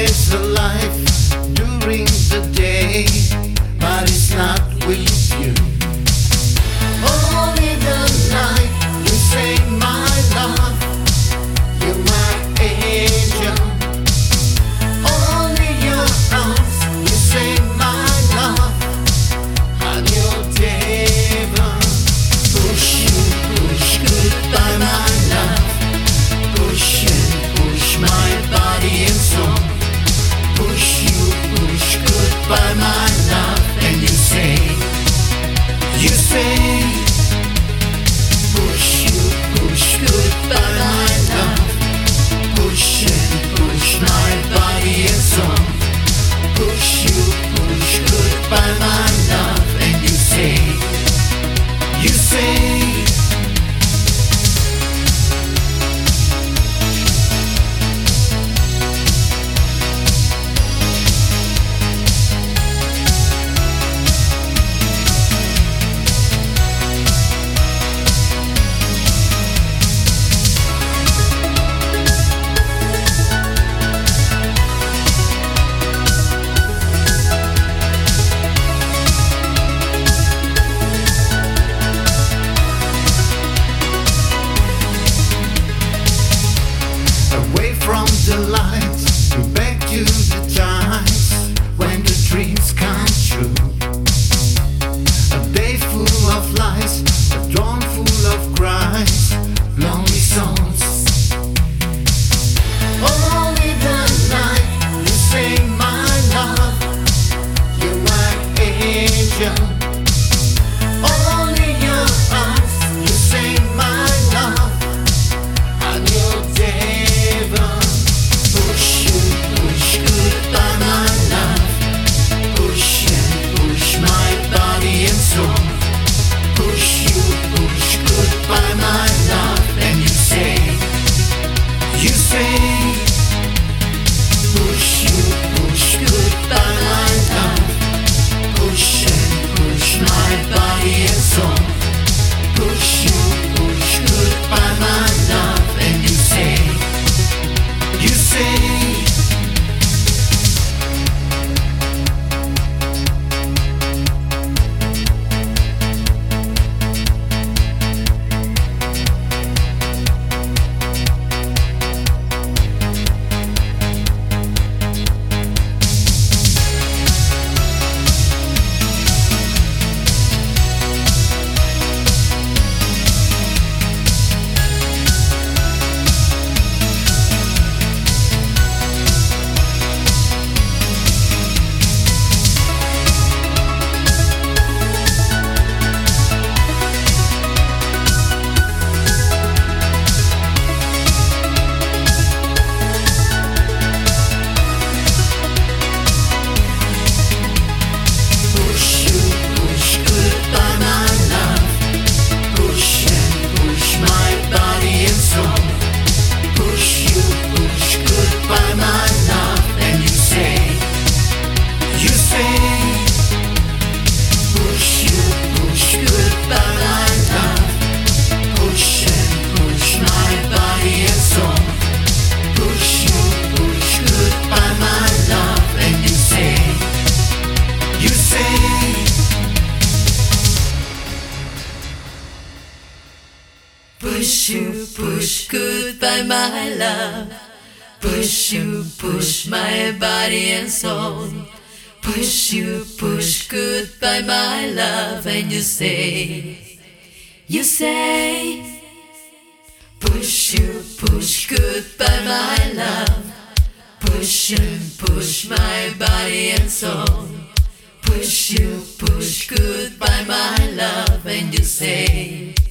There's a life during the day, but it's not with you. Only the night you say my love, you're my angel. Only your arms you say my love, I'm your devil. Push you, push goodbye my love. Push and push my body and soul. Push you, push goodbye my love. And you say, push you, push goodbye my love. Push and push my body and soul. Push you, push goodbye my love. And you say, from the lights, back to the times when the dreams come true. A day full of lies, a dawn full of cries, lonely songs. Only the night you say my love, you're my angel. Only your arms you say my love, I'm your devil. Push you, push goodbye my love. Push and push my body and soul. Push you, push goodbye my love. And you say, push you, push goodbye my love. Push and push my body and soul. Push you, push goodbye my love. And you say, push you, push goodbye my love. Push you, push my body and soul. Push you, push goodbye my love. And you say, push you, push goodbye my love. Push and push my body and soul. Push you, push goodbye my love. And you say,